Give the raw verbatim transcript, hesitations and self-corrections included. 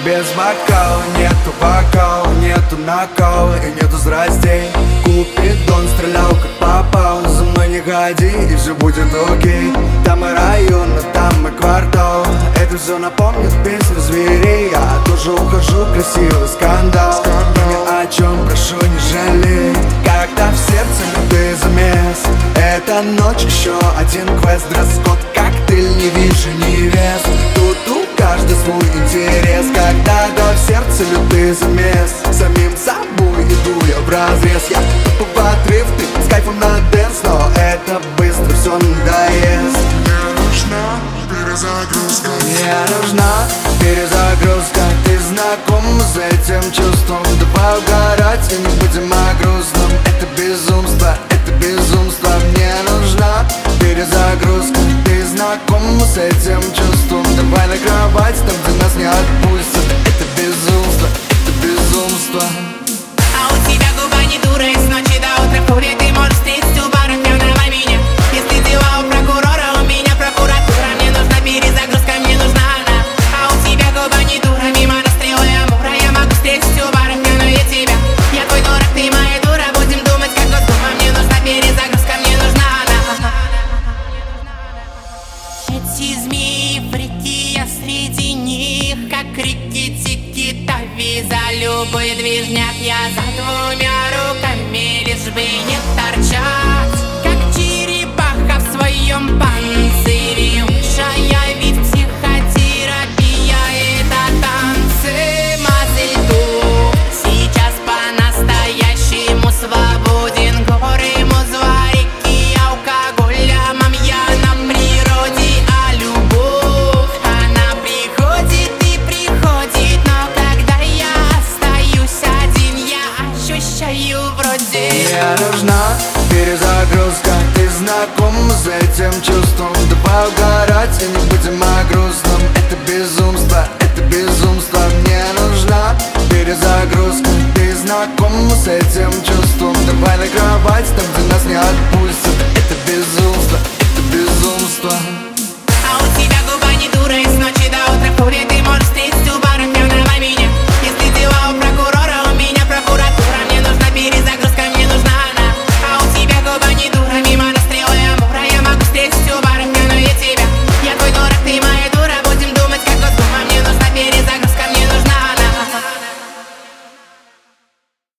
без бокала, нету бокала, нету накала и нету здрастей. Купидон стрелял как попал, за мной не ходи и все будет окей. Там и район, а там и квартал, это все напомнит песню зверей. Я тоже ухожу, красивый скандал, ни о чем прошу не жалей. Когда в сердце лютый замес, эта ночь еще один квест. Дресс-код, коктейль, не вижу невест. Тут у каждый свой интерес. Когда-то в сердце лютый замес, самим собой иду я вразрез. Я тупо в отрыв, ты с кайфом на дэнс, но это быстро все надоест. Мне нужна перезагрузка. Мне нужна перезагрузка. Ты знаком с этим чувством? Давай угорать и не будем о грустном. Это безумство, это безумство. Мне нужна перезагрузка. Ты знаком с этим чувством? Давай на кровать, там где нас не отпустят. Это безумство, это безумство. А у тебя губа не дура, и с ночи до утра в клубе ты можешь встретить у баров пьяного меня. Если дела у прокурора, у меня прокуратура. Мне нужна перезагрузка, мне нужна она. А у тебя губа не дура, мимо расстрела и амура. Я могу встретить у баров пьяную тебя. Я твой дурак, ты моя дура. Будем думать, как Госдума. Мне нужна перезагрузка, мне нужна она. Эти змеи, фрики, я среди них, как реки Тики-Тави. За любой движняк я за двумя руками, лишь бы не торчать, как черепаха в своем панцире. Лучшая ведь психотерапия — это танцы. Мазельту сейчас по-настоящему свободен. Горы, музва, реки, алкоголя, мамья на природе. А любовь, она приходит и приходит, но когда я остаюсь один, я ощущаю вроде. Мне нужна перезагрузка. Ты знаком с этим чувством? Давай угорать и не будем о грустном. Это безумство, это безумство. Мне нужна перезагрузка. Ты знаком с этим чувством? Давай на кровать, там где нас не отпустят. Это безумство, это безумство. А у тебя губа не дура, и с ночи до утра в клубе ты можешь встретить